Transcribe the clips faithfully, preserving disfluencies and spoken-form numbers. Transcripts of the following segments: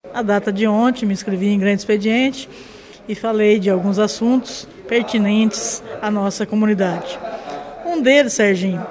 A data de ontem me inscrevi em grande expediente e falei de alguns assuntos pertinentes à nossa comunidade. Um deles, Serginho,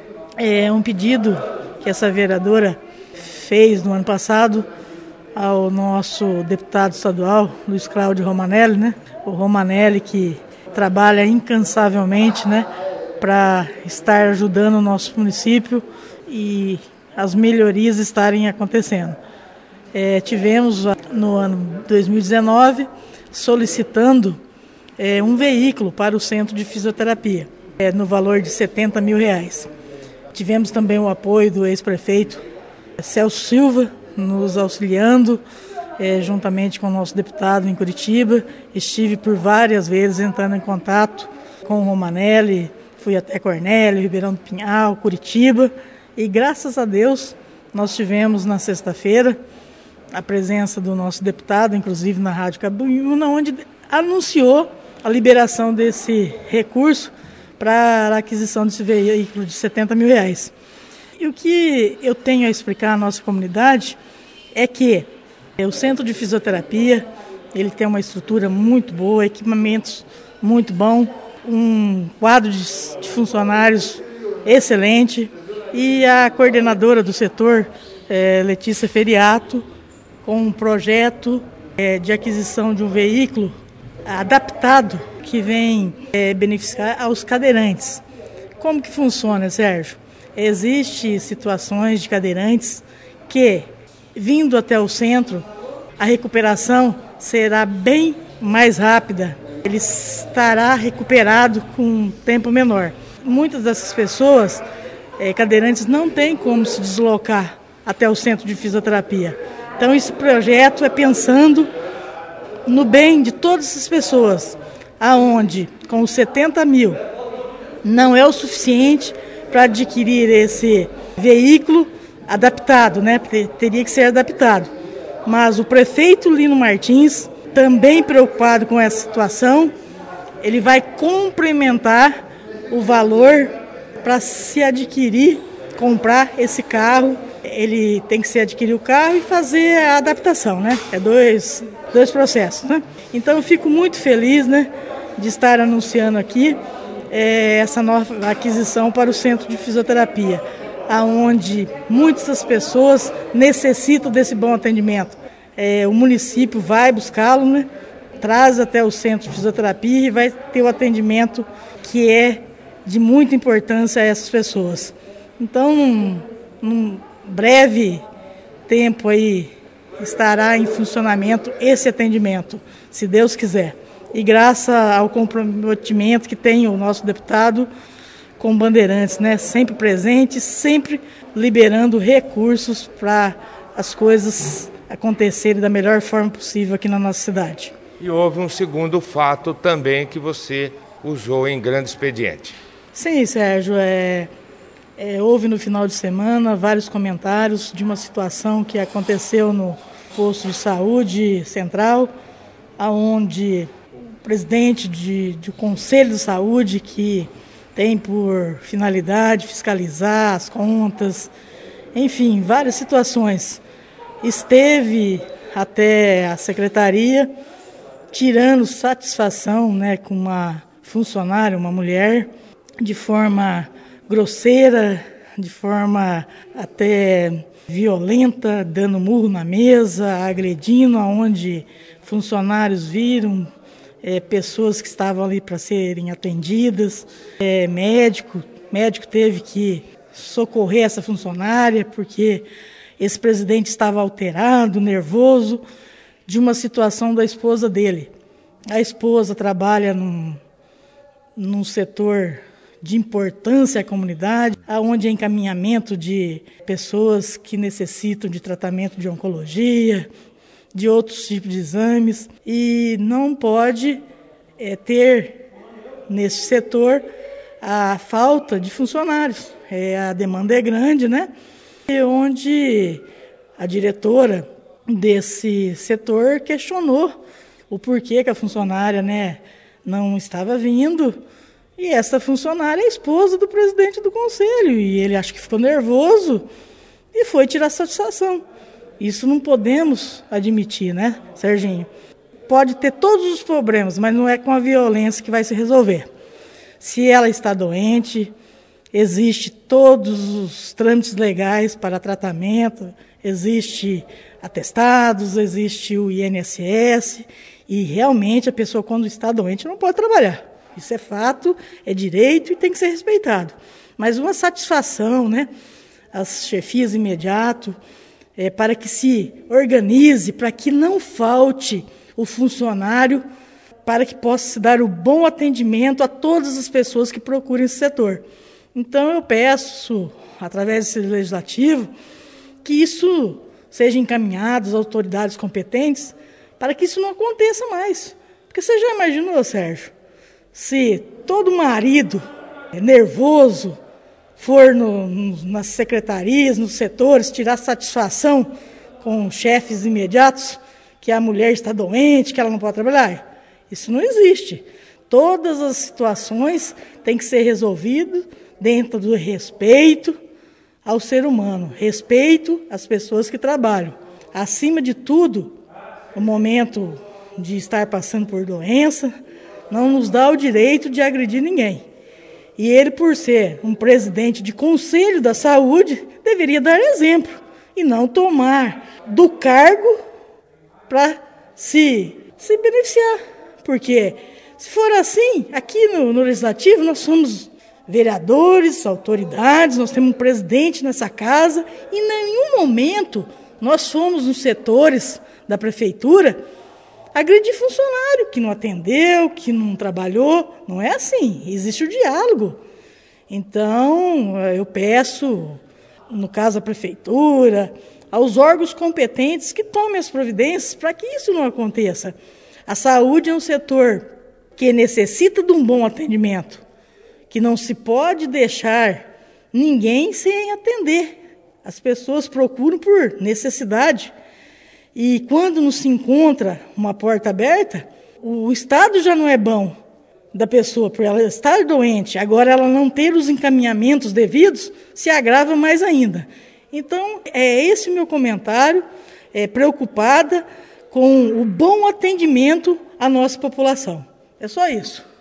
é um pedido que essa vereadora fez no ano passado ao nosso deputado estadual, Luiz Cláudio Romanelli, né? O Romanelli que trabalha incansavelmente, né, para estar ajudando o nosso município e as melhorias estarem acontecendo. É, tivemos no ano dois mil e dezenove solicitando é, um veículo para o centro de fisioterapia, é, no valor de setenta mil reais. Tivemos também o apoio do ex-prefeito Celso Silva, nos auxiliando, é, juntamente com o nosso deputado em Curitiba. Estive por várias vezes entrando em contato com o Romanelli, fui até Cornélio, Ribeirão do Pinhal, Curitiba, e graças a Deus nós tivemos na sexta-feira a presença do nosso deputado, inclusive na Rádio Cabuína, onde anunciou a liberação desse recurso para a aquisição desse veículo de setenta mil reais. E o que eu tenho a explicar à nossa comunidade é que o centro de fisioterapia, ele tem uma estrutura muito boa, equipamentos muito bons, um quadro de, de funcionários excelente, e a coordenadora do setor, é, Letícia Feriato, com um projeto é, de aquisição de um veículo adaptado que vem é, beneficiar aos cadeirantes. Como que funciona, Sérgio? Existem situações de cadeirantes que, vindo até o centro, a recuperação será bem mais rápida. Ele estará recuperado com um tempo menor. Muitas dessas pessoas, é, cadeirantes, não têm como se deslocar até o centro de fisioterapia. Então, esse projeto é pensando no bem de todas essas pessoas, aonde com os setenta mil não é o suficiente para adquirir esse veículo adaptado, né? Teria que ser adaptado. Mas o prefeito Lino Martins, também preocupado com essa situação, ele vai complementar o valor para se adquirir, comprar esse carro. Ele tem que se adquirir o carro e fazer a adaptação, né? É dois, dois processos, né? Então eu fico muito feliz, né, de estar anunciando aqui é, essa nova aquisição para o centro de fisioterapia, aonde muitas pessoas necessitam desse bom atendimento. É, o município vai buscá-lo, né, traz até o centro de fisioterapia e vai ter o atendimento que é de muita importância a essas pessoas. Então, num, num breve tempo aí estará em funcionamento esse atendimento, se Deus quiser. E graças ao comprometimento que tem o nosso deputado com Bandeirantes, né? Sempre presente, sempre liberando recursos para as coisas acontecerem da melhor forma possível aqui na nossa cidade. E houve um segundo fato também que você usou em grande expediente. Sim, Sérgio, é, é, houve no final de semana vários comentários de uma situação que aconteceu no posto de saúde central, onde o presidente de, de Conselho de Saúde, que tem por finalidade fiscalizar as contas, enfim, várias situações, esteve até a secretaria tirando satisfação, né, com uma funcionária, uma mulher, de forma grosseira, de forma até violenta, dando murro na mesa, agredindo, aonde funcionários viram é, pessoas que estavam ali para serem atendidas, é, médico, médico teve que socorrer essa funcionária porque esse presidente estava alterado, nervoso, de uma situação da esposa dele. A esposa trabalha num, num setor de importância à comunidade, onde é encaminhamento de pessoas que necessitam de tratamento de oncologia, de outros tipos de exames, e não pode é, ter nesse setor a falta de funcionários. É, a demanda é grande, né? E onde a diretora desse setor questionou o porquê que a funcionária, né, não estava vindo. E essa funcionária é a esposa do presidente do conselho. E ele acho que ficou nervoso e foi tirar satisfação. Isso não podemos admitir, né, Serginho? Pode ter todos os problemas, mas não é com a violência que vai se resolver. Se ela está doente, existe todos os trâmites legais para tratamento, existe atestados, existe o I N S S, e realmente a pessoa, quando está doente, não pode trabalhar. Isso é fato, é direito e tem que ser respeitado. Mas uma satisfação, né, às chefias imediato, é, para que se organize, para que não falte o funcionário, para que possa se dar o bom atendimento a todas as pessoas que procurem esse setor. Então eu peço, através desse legislativo, que isso seja encaminhado às autoridades competentes, para que isso não aconteça mais. Porque você já imaginou, Sérgio, se todo marido nervoso for no, no, nas secretarias, nos setores, tirar satisfação com chefes imediatos, que a mulher está doente, que ela não pode trabalhar? Isso não existe. Todas as situações têm que ser resolvidas dentro do respeito ao ser humano, respeito às pessoas que trabalham. Acima de tudo, o momento de estar passando por doença não nos dá o direito de agredir ninguém. E ele, por ser um presidente de Conselho da Saúde, deveria dar exemplo e não tomar do cargo para se, se beneficiar. Porque, se for assim, aqui no, no Legislativo nós somos vereadores, autoridades, nós temos um presidente nessa casa e em nenhum momento nós fomos nos setores da Prefeitura agredir funcionário que não atendeu, que não trabalhou. Não é assim, existe o diálogo. Então, eu peço, no caso da Prefeitura, aos órgãos competentes que tomem as providências para que isso não aconteça. A saúde é um setor que necessita de um bom atendimento, que não se pode deixar ninguém sem atender. As pessoas procuram por necessidade. E quando não se encontra uma porta aberta, o estado já não é bom da pessoa, por ela estar doente. Agora, ela não ter os encaminhamentos devidos, se agrava mais ainda. Então, é esse o meu comentário, é, preocupada com o bom atendimento à nossa população. É só isso.